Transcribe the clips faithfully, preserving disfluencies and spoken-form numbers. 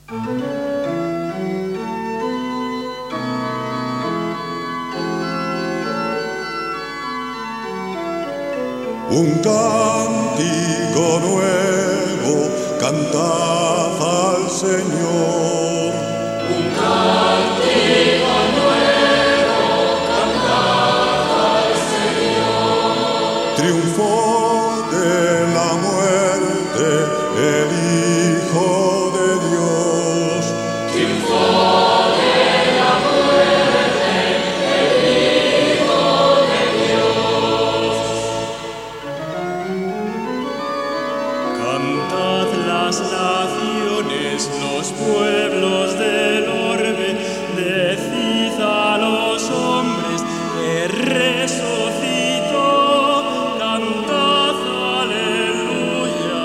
Un cántico nuevo, cantad al Señor. Un cántico nuevo, cantad al Señor. Triunfó de la muerte el Hijo de Dios. Triunfó de la muerte el Hijo de Dios. Cantad las naciones, los pueblos del orbe, decid a los hombres que resucitó, cantad aleluya,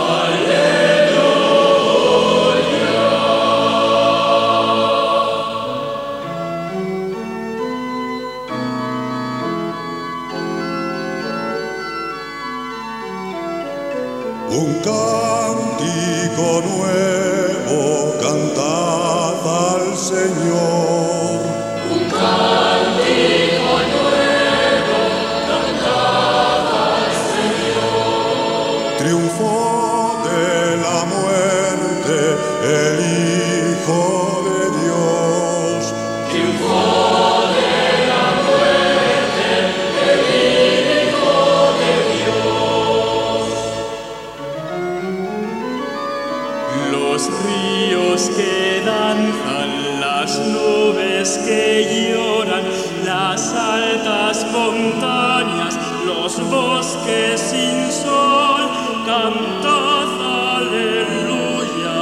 Un cántico nuevo, cantad al Señor. Un cántico nuevo, cantad al Señor. Triunfó de la muerte el Hijo de Dios. Triunfó de la muerte el Hijo de Dios. los ríos que danzan, las nubes que lloran, las altas montañas, los bosques sin sol, cantad aleluya,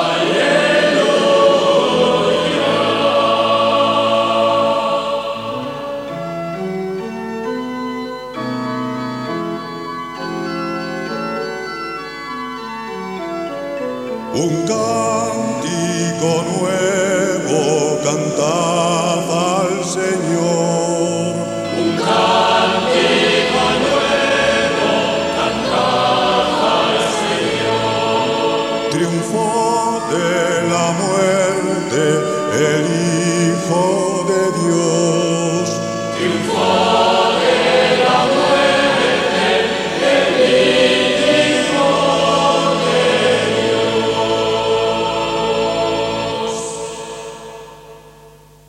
Un cántico nuevo, cantad al Señor. Un cántico nuevo, cantad al Señor. Triunfó de la muerte el Hijo de Dios. Triunfó